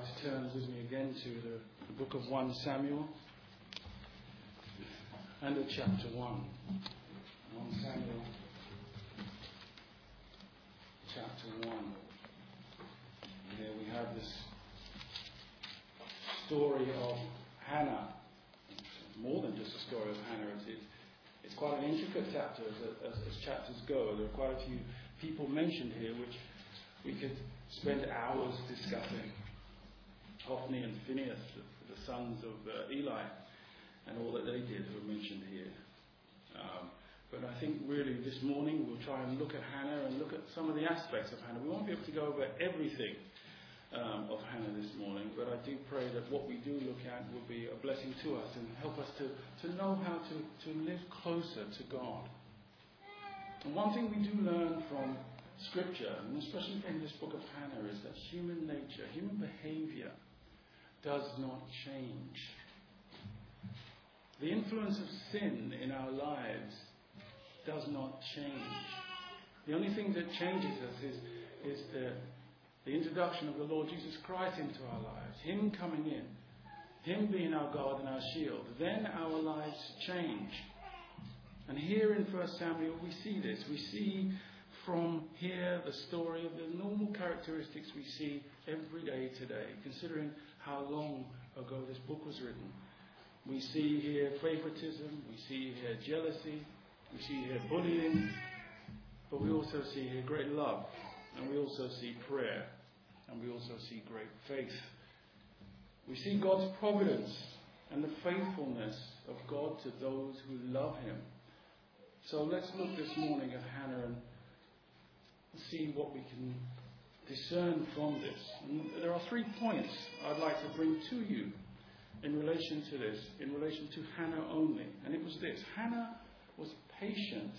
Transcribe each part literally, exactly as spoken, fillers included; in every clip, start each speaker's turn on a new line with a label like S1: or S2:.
S1: to turn with me again to the, the book of First Samuel and at chapter one. First Samuel chapter one. And there we have this story of Hannah. It's more than just a story of Hannah. It's, it's quite an intricate chapter as, as, as chapters go. There are quite a few people mentioned here which we could spend hours discussing. Hophni and Phinehas, the, the sons of uh, Eli, and all that they did were mentioned here. Um, but I think really this morning we'll try and look at Hannah and look at some of the aspects of Hannah. We won't be able to go over everything um, of Hannah this morning, but I do pray that what we do look at will be a blessing to us and help us to, to know how to, to live closer to God. And one thing we do learn from Scripture, and especially from this book of Hannah, is that human nature, human behavior, does not change. The influence of sin in our lives does not change. The only thing that changes us is, is the, the introduction of the Lord Jesus Christ into our lives, Him coming in, Him being our God and our shield. Then our lives change. And here in First Samuel we see this. We see from here the story of the normal characteristics we see every day today, considering how long ago this book was written. We see here favoritism, we see here jealousy, we see here bullying, but we also see here great love, and we also see prayer, and we also see great faith. We see God's providence and the faithfulness of God to those who love Him. So let's look this morning at Hannah and see what we can discern from this. And there are three points I'd like to bring to you in relation to this, in relation to Hannah only. And it was this: Hannah was patient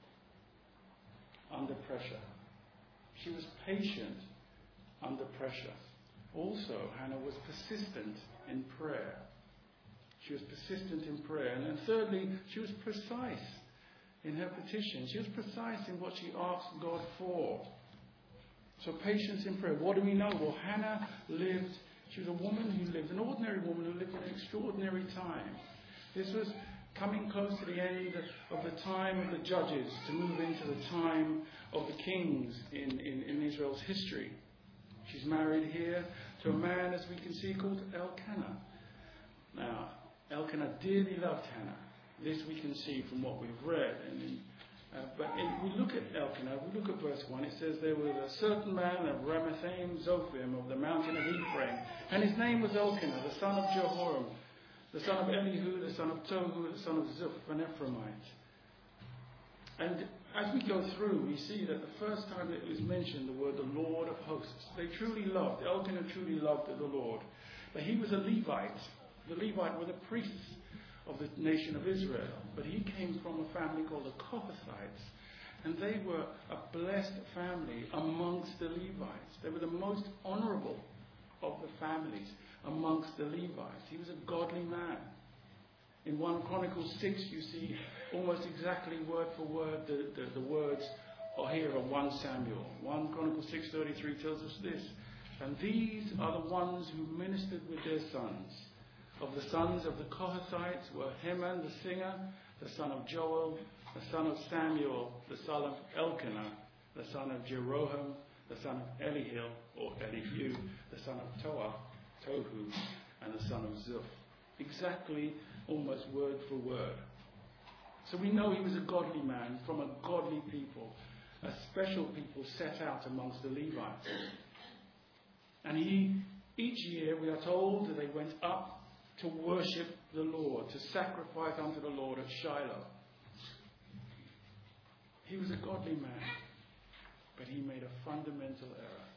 S1: under pressure. She was patient under pressure. Also, Hannah was persistent in prayer. She was persistent in prayer. And then thirdly, she was precise in her petition. She was precise in what she asked God for. So patience in prayer. What do we know? Well, Hannah lived, she was a woman who lived, an ordinary woman who lived in an extraordinary time. This was coming close to the end of the time of the judges to move into the time of the kings in, in, in Israel's history. She's married here to a man, as we can see, called Elkanah. Now, Elkanah dearly loved Hannah. This we can see from what we've read. And in, uh, but in, we look at Elkanah, we look at verse one, it says, there was a certain man of Ramathaim Zophim of the mountain of Ephraim, and his name was Elkanah, the son of Jehoram, the son of Elihu, the son of Tohu, the son of Zuph, an Ephraimite. And as we go through, we see that the first time that it was mentioned, the word the Lord of hosts, they truly loved, Elkanah truly loved the Lord. But he was a Levite. The Levite were the priests of the nation of Israel. But he came from a family called the Kohathites. And they were a blessed family amongst the Levites. They were the most honorable of the families amongst the Levites. He was a godly man. In First Chronicles six, you see almost exactly word for word the, the, the words are here of First Samuel. First Chronicles six thirty-three tells us this: and these are the ones who ministered with their sons. Of the sons of the Kohathites were Heman the singer, the son of Joel, the son of Samuel, the son of Elkanah, the son of Jeroham, the son of Elihu, or Elihu, the son of Toah, Tohu, and the son of Zuph. Exactly, almost word for word. So we know he was a godly man from a godly people, a special people set out amongst the Levites. And he, each year we are told that they went up to worship the Lord, to sacrifice unto the Lord at Shiloh. He was a godly man, but he made a fundamental error.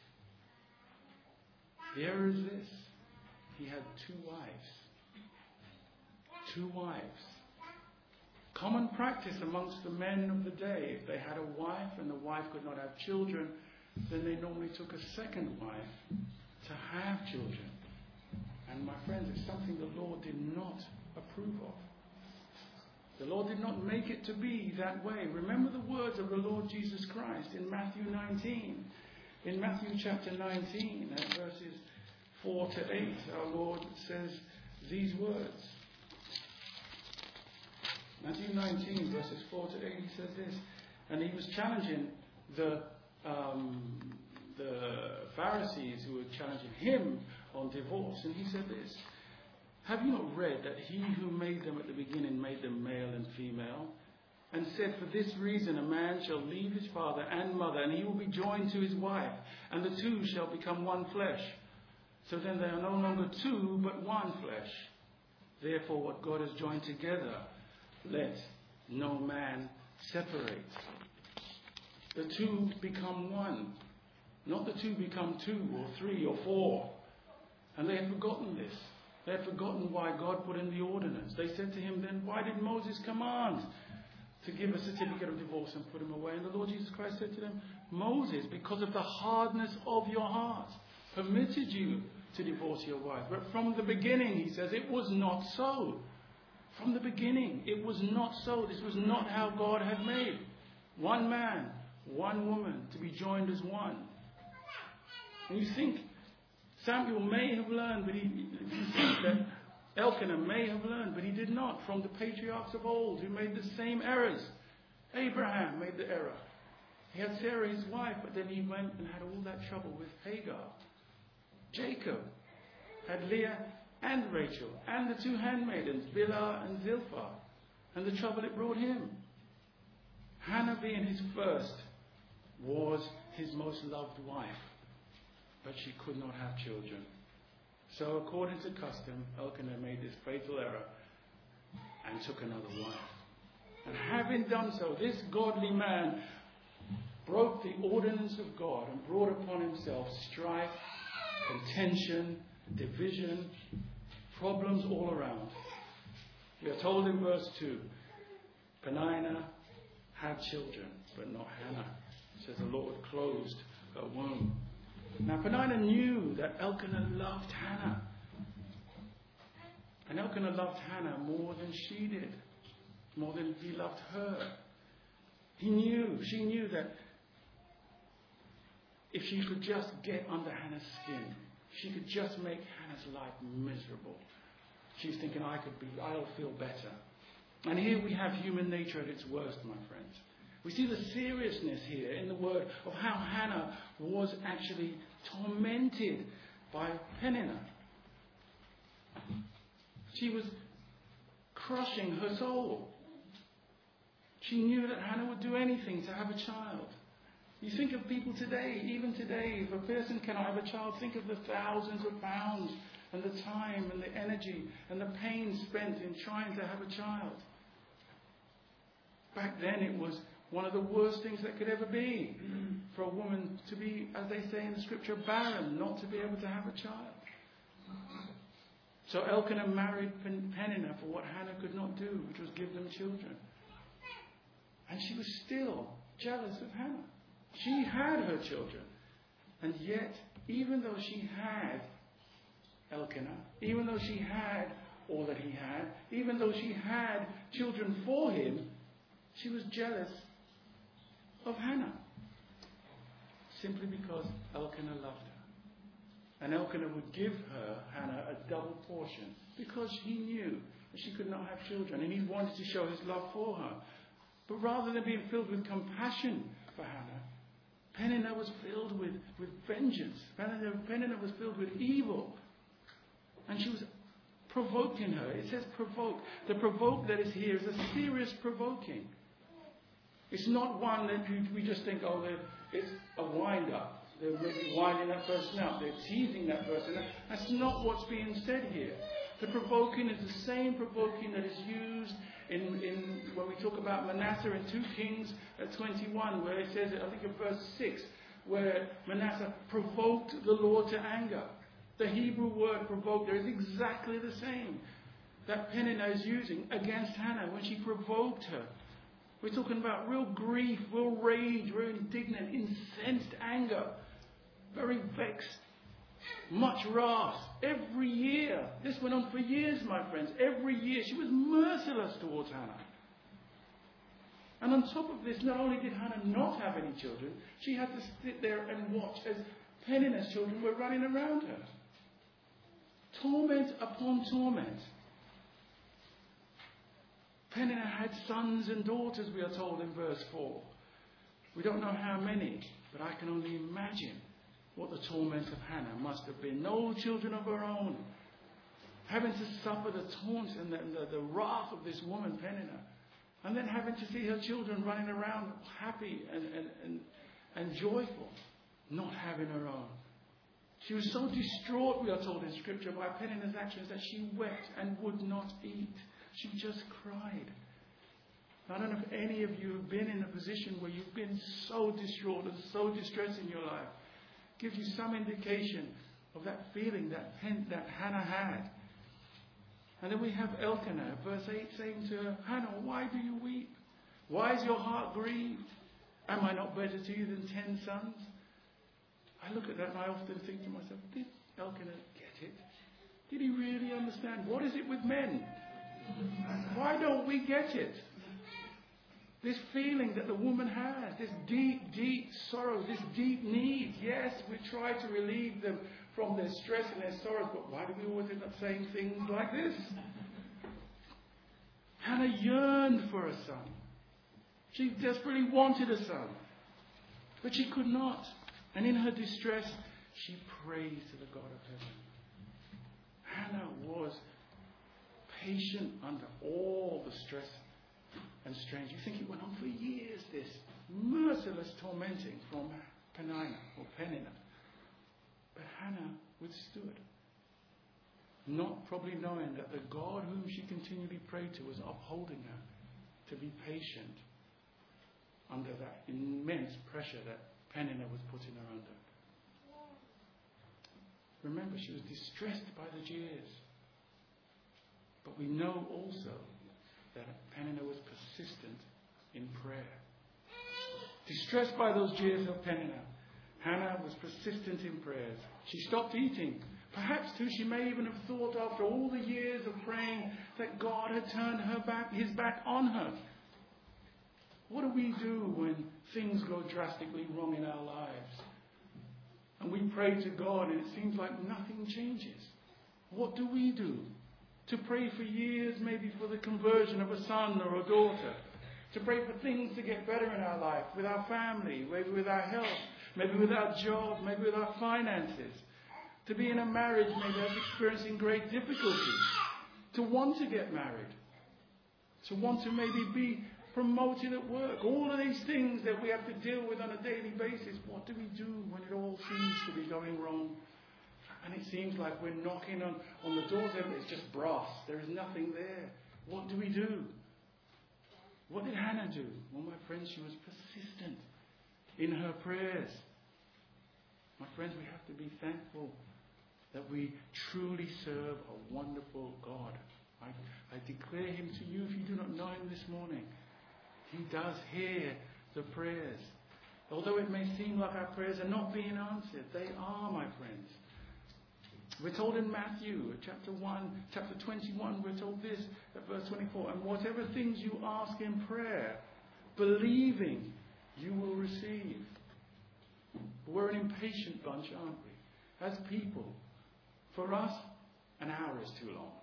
S1: The error is this: he had two wives. Two wives. Common practice amongst the men of the day. If they had a wife and the wife could not have children, then they normally took a second wife to have children. And my friends, it's something the Lord did not approve of. The Lord did not make it to be that way. Remember the words of the Lord Jesus Christ in Matthew nineteen. In Matthew chapter nineteen, at verses four to eight, our Lord says these words. Matthew nineteen, verses four to eight, he says this. And he was challenging the um, the Pharisees who were challenging him on divorce. And he said this. Have you not read that he who made them at the beginning made them male and female? And said, for this reason a man shall leave his father and mother, and he will be joined to his wife, and the two shall become one flesh. So then they are no longer two, but one flesh. Therefore what God has joined together, let no man separate. The two become one. Not the two become two or three or four. And they had forgotten this. They had forgotten why God put in the ordinance. They said to him, then why did Moses command to give a certificate of divorce and put him away? And the Lord Jesus Christ said to them, Moses, because of the hardness of your heart, permitted you to divorce your wife. But from the beginning, he says, it was not so. From the beginning, it was not so. This was not how God had made. One man, one woman, to be joined as one. And you think Samuel may have learned, but he, you think that Elkanah may have learned, but he did not, from the patriarchs of old who made the same errors. Abraham made the error. He had Sarah, his wife, but then he went and had all that trouble with Hagar. Jacob had Leah and Rachel and the two handmaidens, Bilhah and Zilpah, and the trouble it brought him. Hannah, being his first, was his most loved wife, but she could not have children. So according to custom, Elkanah made this fatal error and took another wife. And having done so, this godly man broke the ordinance of God and brought upon himself strife, contention, division, problems all around. We are told in verse two, Peninnah had children, but not Hannah. It says the Lord closed her womb. Now Peninnah knew that Elkanah loved Hannah. And Elkanah loved Hannah more than she did, more than he loved her. He knew, she knew that if she could just get under Hannah's skin, she could just make Hannah's life miserable. She's thinking, I could be, I'll feel better. And here we have human nature at its worst, my friends. We see the seriousness here in the word of how Hannah was actually tormented by Peninnah. She was crushing her soul. She knew that Hannah would do anything to have a child. You think of people today, even today, if a person cannot have a child, think of the thousands of pounds and the time and the energy and the pain spent in trying to have a child. Back then it was one of the worst things that could ever be for a woman to be, as they say in the scripture, barren, not to be able to have a child. So Elkanah married Peninnah for what Hannah could not do, which was give them children. And she was still jealous of Hannah. She had her children. And yet, even though she had Elkanah, even though she had all that he had, even though she had children for him, she was jealous of Hannah. Simply because Elkanah loved her. And Elkanah would give her, Hannah, a double portion because he knew that she could not have children and he wanted to show his love for her. But rather than being filled with compassion for Hannah, Peninnah was filled with, with vengeance. Peninnah, Peninnah was filled with evil. And she was provoking her. It says provoke. The provoke that is here is a serious provoking. It's not one that we just think, oh, it's a wind-up. They're maybe winding that person up. They're teasing that person. That's not what's being said here. The provoking is the same provoking that is used in, in when we talk about Manasseh in two Kings twenty-one, where it says, I think in verse six, where Manasseh provoked the Lord to anger. The Hebrew word provoked there is exactly the same that Peninnah is using against Hannah when she provoked her. We're talking about real grief, real rage, real indignant, incensed anger, very vexed, much wrath. Every year, this went on for years, my friends. Every year, she was merciless towards Hannah. And on top of this, not only did Hannah not have any children, she had to sit there and watch as Peninnah's children were running around her. torment upon torment. Peninnah had sons and daughters, we are told in verse four. We don't know how many, but I can only imagine what the torment of Hannah must have been. No children of her own. Having to suffer the taunt and the, the, the wrath of this woman, Peninnah. And then having to see her children running around happy and, and, and, and joyful, not having her own. She was so distraught, we are told in Scripture, by Peninnah's actions that she wept and would not eat. She just cried. I don't know if any of you have been in a position where you've been so distraught and so distressed in your life. Gives you some indication of that feeling that, that Hannah had. And then we have Elkanah, verse eight, saying to her, Hannah, why do you weep? Why is your heart grieved? Am I not better to you than ten sons? I look at that and I often think to myself, did Elkanah get it? Did he really understand? What is it with men? Why don't we get it? This feeling that the woman has, this deep, deep sorrow, this deep need. Yes, we try to relieve them from their stress and their sorrows, but why do we always end up saying things like this? Hannah yearned for a son. She desperately wanted a son, but she could not. And in her distress, she prays to the God of heaven. Hannah was patient under all the stress and strain. You think it went on for years, this merciless tormenting from Peninnah or Peninnah. But Hannah withstood, not probably knowing that the God whom she continually prayed to was upholding her to be patient under that immense pressure that Peninnah was putting her under. Remember, she was distressed by the jeers. But we know also that Peninnah was persistent in prayer. Distressed by those jeers of Peninnah, Hannah was persistent in prayers. She stopped eating. Perhaps too she may even have thought after all the years of praying that God had turned her back, his back on her. What do we do when things go drastically wrong in our lives? And we pray to God and it seems like nothing changes. What do we do? To pray for years, maybe for the conversion of a son or a daughter. To pray for things to get better in our life, with our family, maybe with our health, maybe with our job, maybe with our finances. To be in a marriage maybe that's experiencing great difficulty. To want to get married. To want to maybe be promoted at work. All of these things that we have to deal with on a daily basis. What do we do when it all seems to be going wrong? And it seems like we're knocking on, on the doors and it's just brass. There is nothing there. What do we do? What did Hannah do? Well, my friends, she was persistent in her prayers. My friends, we have to be thankful that we truly serve a wonderful God. I, I declare him to you if you do not know him this morning. He does hear the prayers. Although it may seem like our prayers are not being answered, they are, my friends. We're told in Matthew, chapter one, chapter twenty-one, we're told this at verse twenty-four. And whatever things you ask in prayer, believing, you will receive. We're an impatient bunch, aren't we? As people, for us, an hour is too long.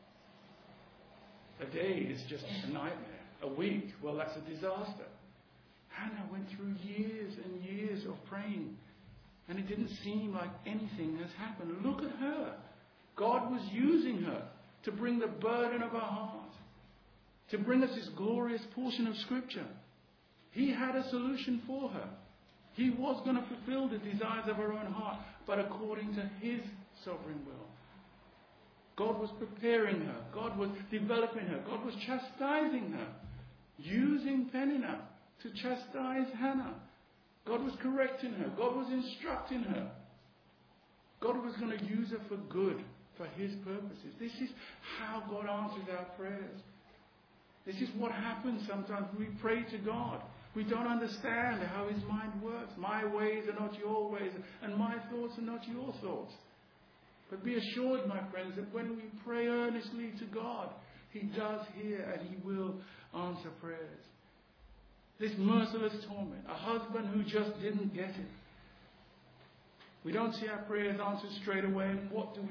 S1: A day is just a nightmare. A week, well, that's a disaster. Hannah went through years and years of praying. And it didn't seem like anything has happened. Look at her. God was using her to bring the burden of her heart. To bring us this glorious portion of Scripture. He had a solution for her. He was going to fulfill the desires of her own heart, but according to his sovereign will. God was preparing her. God was developing her. God was chastising her. Using Peninnah to chastise Hannah. God was correcting her. God was instructing her. God was going to use her for good, for his purposes. This is how God answers our prayers. This is what happens sometimes when we pray to God. We don't understand how his mind works. My ways are not your ways, and my thoughts are not your thoughts. But be assured, my friends, that when we pray earnestly to God, he does hear and he will answer prayers. This merciless torment, a husband who just didn't get it. We don't see our prayers answered straight away, and what do we do? We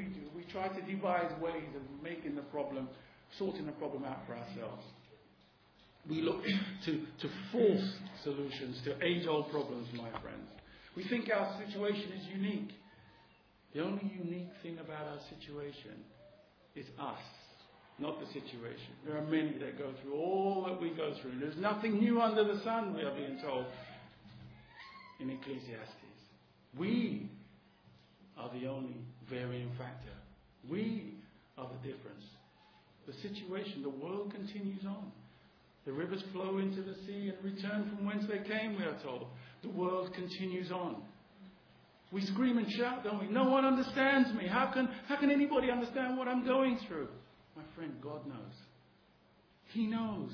S1: try to devise ways of making the problem, sorting the problem out for ourselves. We look to, to force solutions to age-old problems, my friends. We think our situation is unique. The only unique thing about our situation is us, not the situation. There are many that go through all that we go through. There's nothing new under the sun, we are being told in Ecclesiastes. We are the only varying factor. We are the difference. The situation, the world continues on. The rivers flow into the sea and return from whence they came, we are told. The world continues on. We scream and shout, don't we? No one understands me. How can, how can anybody understand what I'm going through? My friend, God knows. He knows.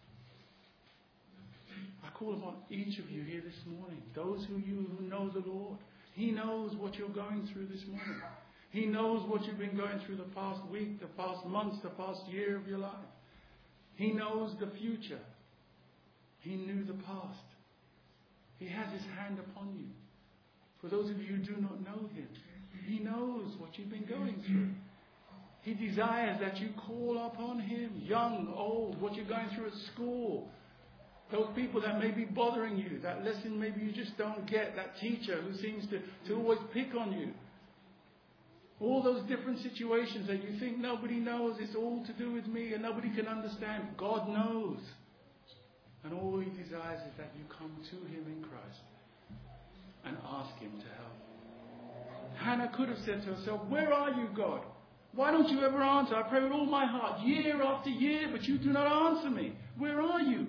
S1: I call upon each of you here this morning, those who you who know the Lord. He knows what you're going through this morning. He knows what you've been going through the past week, the past months, the past year of your life. He knows the future. He knew the past. He has his hand upon you. For those of you who do not know him, he knows what you've been going through. He desires that you call upon him, young, old, what you're going through at school. Those people that may be bothering you, that lesson maybe you just don't get, that teacher who seems to, to always pick on you. All those different situations that you think nobody knows, it's all to do with me and nobody can understand. God knows. And all he desires is that you come to him in Christ and ask him to help. Hannah could have said to herself, where are you, God? Why don't you ever answer? I pray with all my heart, year after year, but you do not answer me. Where are you?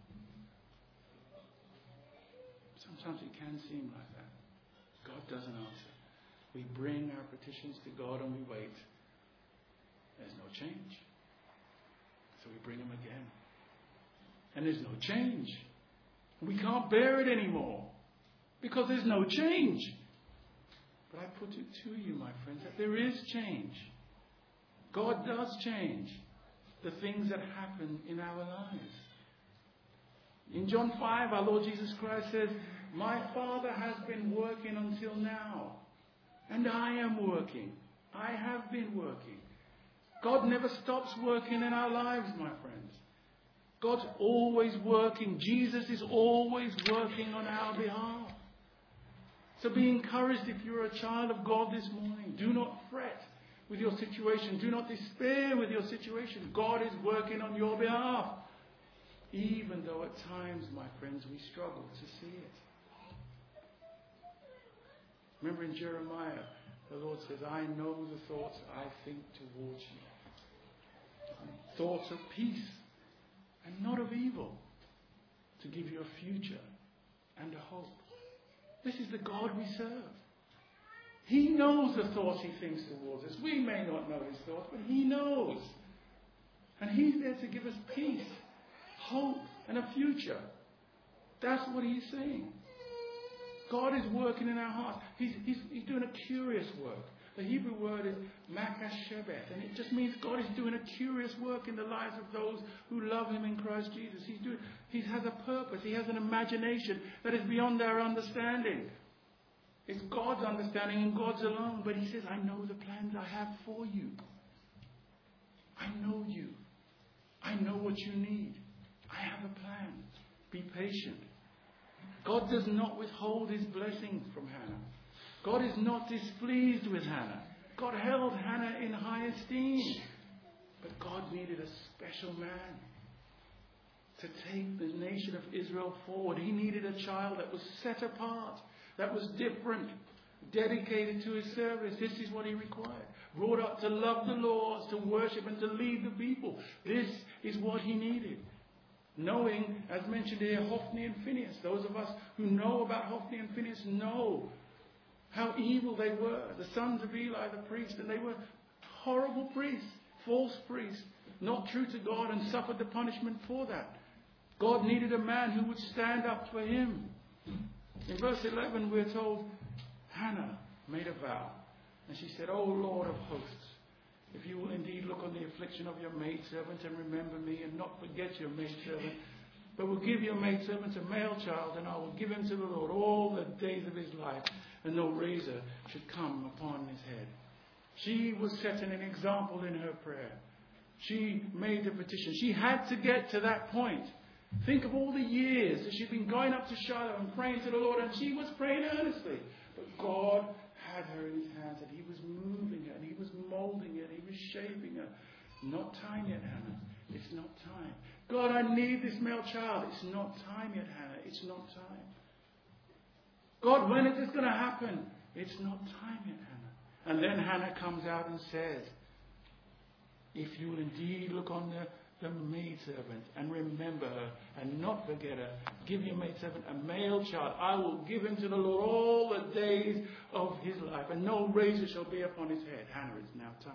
S1: Sometimes it can seem like that. God doesn't answer. We bring our petitions to God and we wait. There's no change. So we bring them again. And there's no change. We can't bear it anymore because there's no change. But I put it to you, my friends, that there is change. God does change the things that happen in our lives. In John five, our Lord Jesus Christ says, my Father has been working until now. And I am working. I have been working. God never stops working in our lives, my friends. God's always working. Jesus is always working on our behalf. So be encouraged if you're a child of God this morning. Do not fret with your situation. Do not despair with your situation. God is working on your behalf. Even though at times, my friends, we struggle to see it. Remember in Jeremiah, the Lord says, I know the thoughts I think towards you. Thoughts of peace and not of evil, to give you a future and a hope. This is the God we serve. He knows the thoughts he thinks towards us. We may not know his thoughts, but he knows. And he's there to give us peace, hope, and a future. That's what he's saying. God is working in our hearts. He's, he's, he's doing a curious work. The Hebrew word is makashebeth, and it just means God is doing a curious work in the lives of those who love him in Christ Jesus. He's doing, he has a purpose. He has an imagination that is beyond our understanding. It's God's understanding and God's alone. But he says, I know the plans I have for you. I know you. I know what you need. I have a plan. Be patient. God does not withhold his blessing from Hannah. God is not displeased with Hannah. God held Hannah in high esteem. But God needed a special man to take the nation of Israel forward. He needed a child that was set apart, that was different, dedicated to his service. This is what he required. Brought up to love the Lord, to worship and to lead the people. This is what he needed. Knowing, as mentioned here, Hophni and Phinehas. Those of us who know about Hophni and Phinehas know how evil they were. The sons of Eli, the priest, and they were horrible priests, false priests, not true to God, and suffered the punishment for that. God needed a man who would stand up for him. In verse eleven, we're told Hannah made a vow. And she said, O Lord of hosts, if you will indeed look on the affliction of your maidservant and remember me and not forget your maidservant, but will give your maidservant a male child, and I will give him to the Lord all the days of his life, and no razor should come upon his head. She was setting an example in her prayer. She made the petition. She had to get to that point. Think of all the years that she'd been going up to Shiloh and praying to the Lord, and she was praying earnestly. But God had her in his hands, and he was moving her, and he was molding her, and he was shaping her. Not time yet, Hannah. It's not time. God, I need this male child. It's not time yet, Hannah. It's not time. God, when is this going to happen? It's not time yet, Hannah. And then Hannah comes out and says, if you will indeed look on the the maidservant and remember her and not forget her, give your maidservant a male child. I will give him to the Lord all the days of his life, and no razor shall be upon his head. Hannah, it's now time.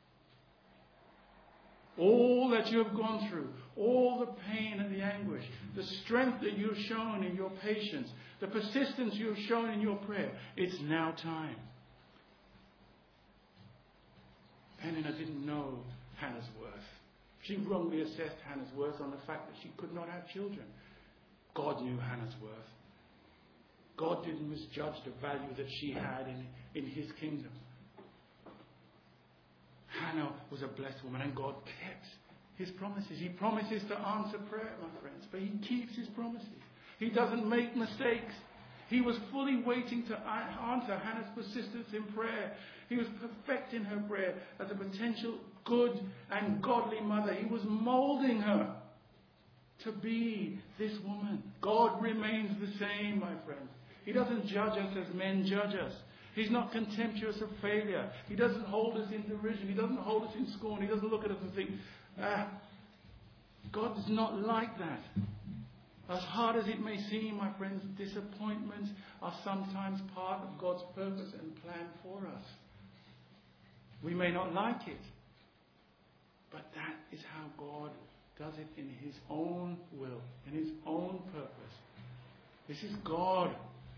S1: All that you have gone through, all the pain and the anguish, the strength that you have shown in your patience, the persistence you have shown in your prayer, it's now time. Peninnah didn't know Hannah's worth. She wrongly assessed Hannah's worth on the fact that she could not have children. God knew Hannah's worth. God didn't misjudge the value that she had in, in his kingdom. Hannah was a blessed woman, and God kept his promises. He promises to answer prayer, my friends, but he keeps his promises. He doesn't make mistakes. He was fully waiting to answer Hannah's persistence in prayer. He was perfecting her prayer as a potential good and godly mother. He was molding her to be this woman. God remains the same, my friends. He doesn't judge us as men judge us. He's not contemptuous of failure. He doesn't hold us in derision. He doesn't hold us in scorn. He doesn't look at us and think, ah, God is not like that. As hard as it may seem, my friends, disappointments are sometimes part of God's purpose and plan for us. We may not like it, but that is how God does it in his own will, in his own purpose. This is God.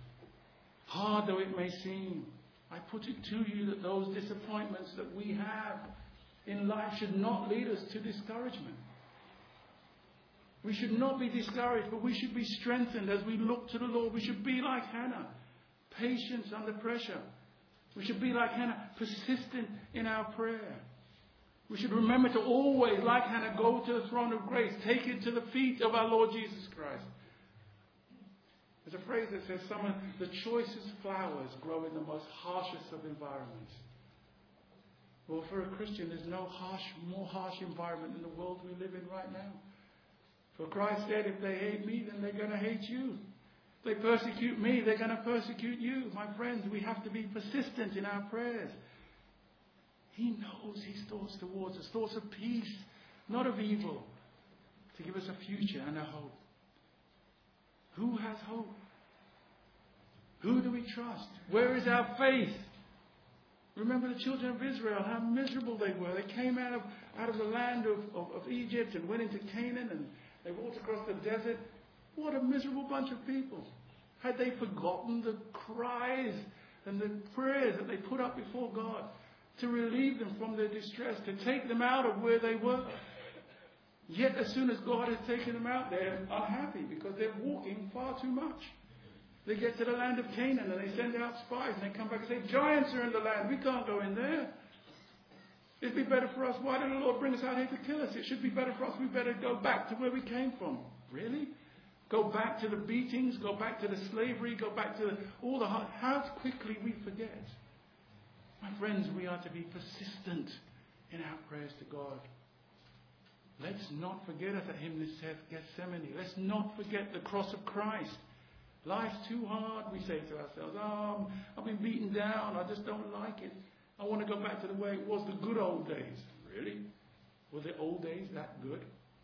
S1: Hard though it may seem, I put it to you that those disappointments that we have in life should not lead us to discouragement. We should not be discouraged, but we should be strengthened as we look to the Lord. We should be like Hannah, patience under pressure. We should be like Hannah, persistent in our prayer. We should remember to always, like Hannah, go to the throne of grace, take it to the feet of our Lord Jesus Christ. There's a phrase that says, some of the choicest flowers grow in the most harshest of environments. Well, for a Christian, there's no harsh, more harsh environment in the world we live in right now. For Christ said, if they hate me, then they're going to hate you. If they persecute me, they're going to persecute you. My friends, we have to be persistent in our prayers. He knows his thoughts towards us, thoughts of peace, not of evil, to give us a future and a hope. Who has hope? Who do we trust? Where is our faith? Remember the children of Israel, how miserable they were. They came out of, out of the land of, of, of Egypt and went into Canaan, and they walked across the desert. What a miserable bunch of people. Had they forgotten the cries and the prayers that they put up before God to relieve them from their distress, to take them out of where they were? Yet as soon as God has taken them out, they're unhappy because they're walking far too much. They get to the land of Canaan and they send out spies and they come back and say, giants are in the land, we can't go in there. It'd be better for us. Why did the Lord bring us out here to kill us? It should be better for us. We better go back to where we came from. Really? Go back to the beatings, go back to the slavery, go back to the, all the... How quickly we forget. My friends, we are to be persistent in our prayers to God. Let's not forget, as that hymn says, Gethsemane. Let's not forget the cross of Christ. Life's too hard, we say to ourselves. Oh, I've been beaten down. I just don't like it. I want to go back to the way it was, the good old days. Really? Were the old days that good?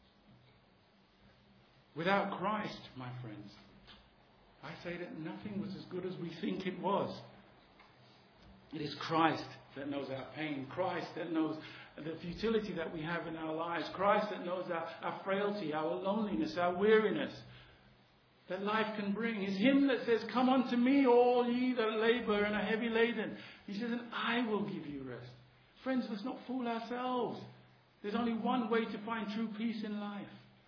S1: Without Christ, my friends, I say that nothing was as good as we think it was. It is Christ that knows our pain. Christ that knows the futility that we have in our lives. Christ that knows our, our frailty, our loneliness, our weariness that life can bring. It's him that says, come unto me, all ye that labor and are heavy laden. He says, and I will give you rest. Friends, let's not fool ourselves. There's only one way to find true peace in life.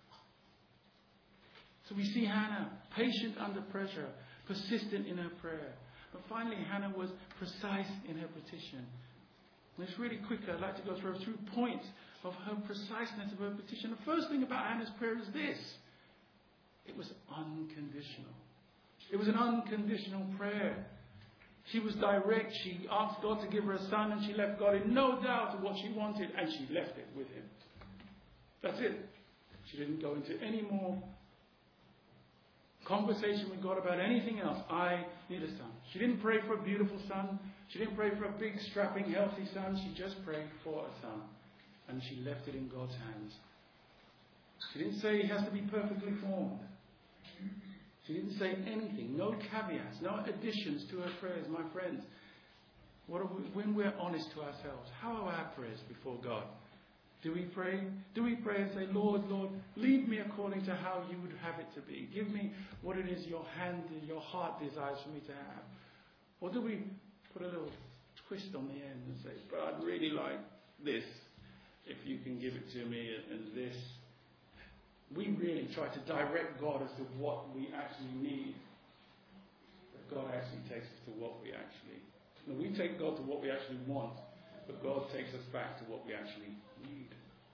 S1: So we see Hannah, patient under pressure, persistent in her prayer. But finally, Hannah was precise in her petition. And it's really quick. I'd like to go through a few points of her preciseness of her petition. The first thing about Hannah's prayer is this. It was unconditional. It was an unconditional prayer. She was direct. She asked God to give her a son, and she left God in no doubt of what she wanted, and she left it with him. That's it. She didn't go into any more conversation with God about anything else. I need a son. She didn't pray for a beautiful son. She didn't pray for a big, strapping, healthy son. She just prayed for a son. And she left it in God's hands. She didn't say he has to be perfectly formed. She didn't say anything. No caveats, no additions to her prayers, my friends. What are we, when we're honest to ourselves, how are our prayers before God? Do we pray? Do we pray and say, Lord, Lord, lead me according to how you would have it to be. Give me what it is your hand, your heart desires for me to have. Or do we put a little twist on the end and say, but I'd really like this, if you can give it to me, and this. We really try to direct God as to what we actually need. But God actually takes us to what we actually... No, we take God to what we actually want, but God takes us back to what we actually need.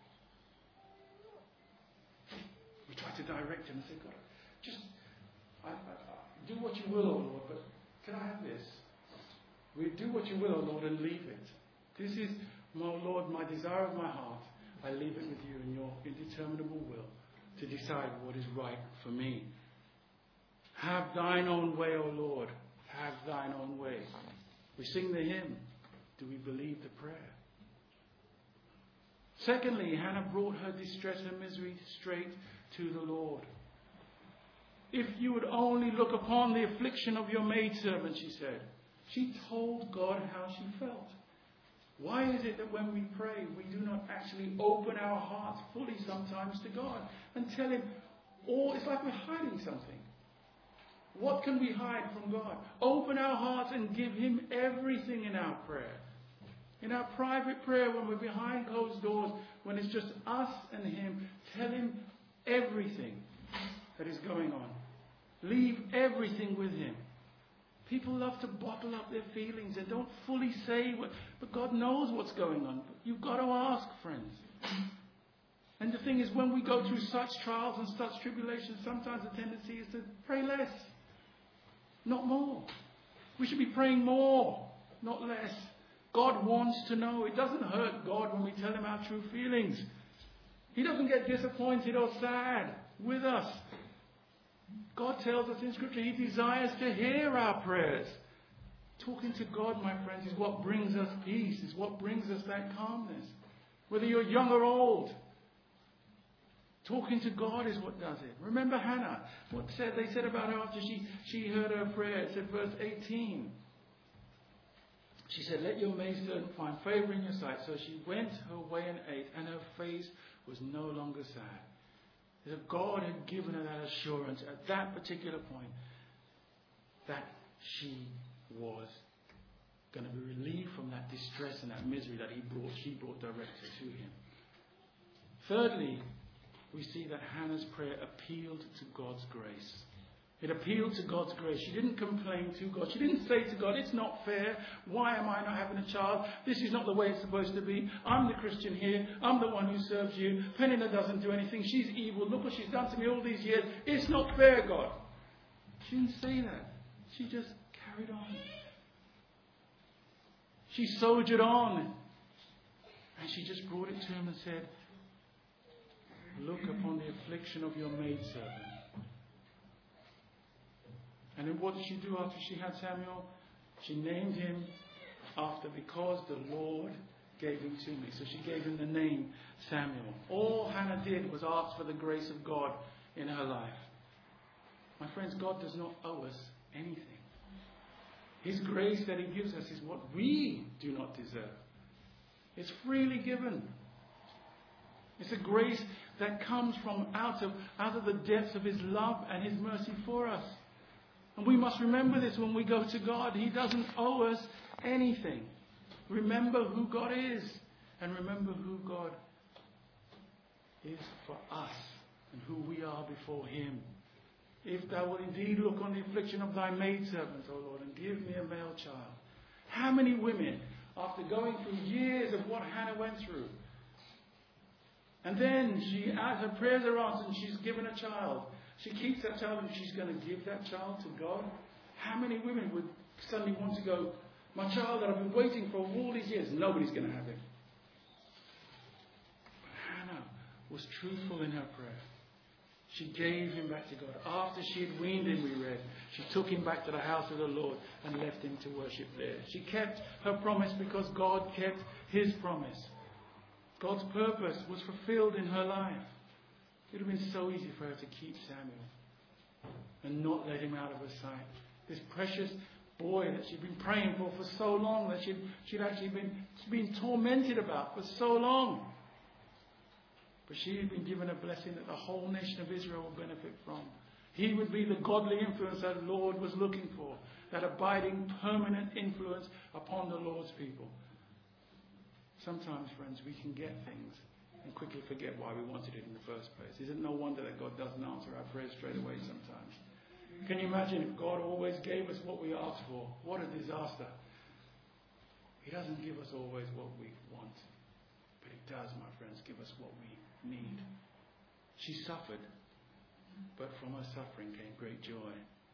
S1: We try to direct him and say, God, just I, I, I, do what you will, O Lord, but can I have this? We do what you will, O Lord, and leave it. This is, my Lord, my desire of my heart. I leave it with you in your indeterminable will to decide what is right for me. Have thine own way, O Lord. Have thine own way. We sing the hymn. Do we believe the prayer? Secondly, Hannah brought her distress and misery straight to the Lord. If you would only look upon the affliction of your maidservant, she said. She told God how she felt. Why is it that when we pray, we do not actually open our hearts fully sometimes to God and tell him, or it's like we're hiding something. What can we hide from God? Open our hearts and give him everything in our prayer. In our private prayer, when we're behind closed doors, when it's just us and him, tell him everything that is going on. Leave everything with him. People love to bottle up their feelings and don't fully say what, but God knows what's going on. You've got to ask, friends. And the thing is, when we go through such trials and such tribulations, sometimes the tendency is to pray less, not more. We should be praying more, not less. God wants to know. It doesn't hurt God when we tell him our true feelings. He doesn't get disappointed or sad with us. God tells us in Scripture he desires to hear our prayers. Talking to God, my friends, is what brings us peace, is what brings us that calmness. Whether you're young or old, talking to God is what does it. Remember Hannah, what said they said about her after she, she heard her prayer. It said verse eighteen. She said, let your maidservant find favour in your sight. So she went her way and ate, and her face was no longer sad. That God had given her that assurance at that particular point that she was going to be relieved from that distress and that misery that he brought, she brought directly to him. Thirdly, we see that Hannah's prayer appealed to God's grace. It appealed to God's grace. She didn't complain to God. She didn't say to God, it's not fair. Why am I not having a child? This is not the way it's supposed to be. I'm the Christian here. I'm the one who serves you. Penina doesn't do anything. She's evil. Look what she's done to me all these years. It's not fair, God. She didn't say that. She just carried on. She soldiered on. And she just brought it to him and said, look upon the affliction of your maidservant. And then what did she do after she had Samuel? She named him after, because the Lord gave him to me. So she gave him the name Samuel. All Hannah did was ask for the grace of God in her life. My friends, God does not owe us anything. His grace that he gives us is what we do not deserve. It's freely given. It's a grace that comes from out of, out of the depths of his love and his mercy for us. And we must remember this when we go to God. He doesn't owe us anything. Remember who God is. And remember who God is for us. And who we are before him. If thou wilt indeed look on the affliction of thy maidservant, O Lord, and give me a male child. How many women after going through years of what Hannah went through. And then she, as her prayers are answered, and she's given a child. She keeps that child and she's going to give that child to God. How many women would suddenly want to go, my child that I've been waiting for all these years, nobody's going to have him. But Hannah was truthful in her prayer. She gave him back to God. After she had weaned him, we read, she took him back to the house of the Lord and left him to worship there. She kept her promise because God kept his promise. God's purpose was fulfilled in her life. It would have been so easy for her to keep Samuel and not let him out of her sight. This precious boy that she'd been praying for for so long, that she'd, she'd actually been, been tormented about for so long. But she had been given a blessing that the whole nation of Israel would benefit from. He would be the godly influence that the Lord was looking for. That abiding, permanent influence upon the Lord's people. Sometimes, friends, we can get things and quickly forget why we wanted it in the first place. Is it no wonder that God doesn't answer our prayers straight away sometimes? Can you imagine if God always gave us what we asked for? What a disaster. He doesn't give us always what we want. But He does, my friends, give us what we need. She suffered, but from her suffering came great joy,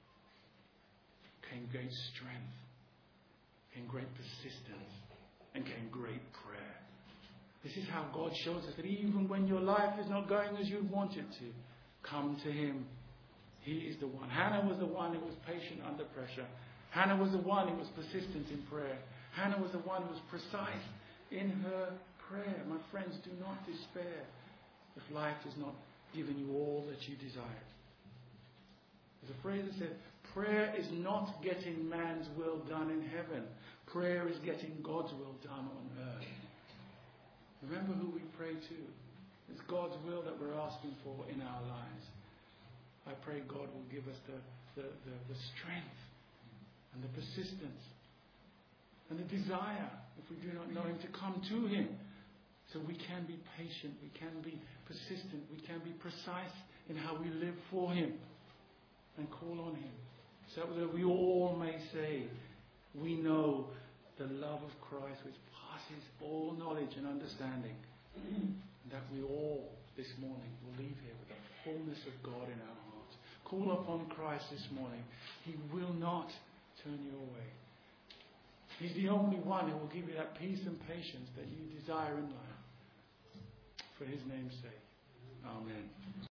S1: came great strength, came great persistence, and came great prayer. This is how God shows us that even when your life is not going as you want it to, come to Him. He is the one. Hannah was the one who was patient under pressure. Hannah was the one who was persistent in prayer. Hannah was the one who was precise in her prayer. My friends, do not despair if life is not giving you all that you desire. There's a phrase that says, prayer is not getting man's will done in heaven. Prayer is getting God's will done on earth. Remember who we pray to. It's God's will that we're asking for in our lives. I pray God will give us the, the, the, the strength and the persistence and the desire, if we do not know Him, to come to Him. So we can be patient, we can be persistent, we can be precise in how we live for Him and call on Him. So that we all may say, we know the love of Christ which passes all knowledge and understanding. And that we all this morning will leave here with the fullness of God in our hearts. Call upon Christ this morning. He will not turn you away. He's the only one who will give you that peace and patience that you desire in life. For His name's sake. Amen.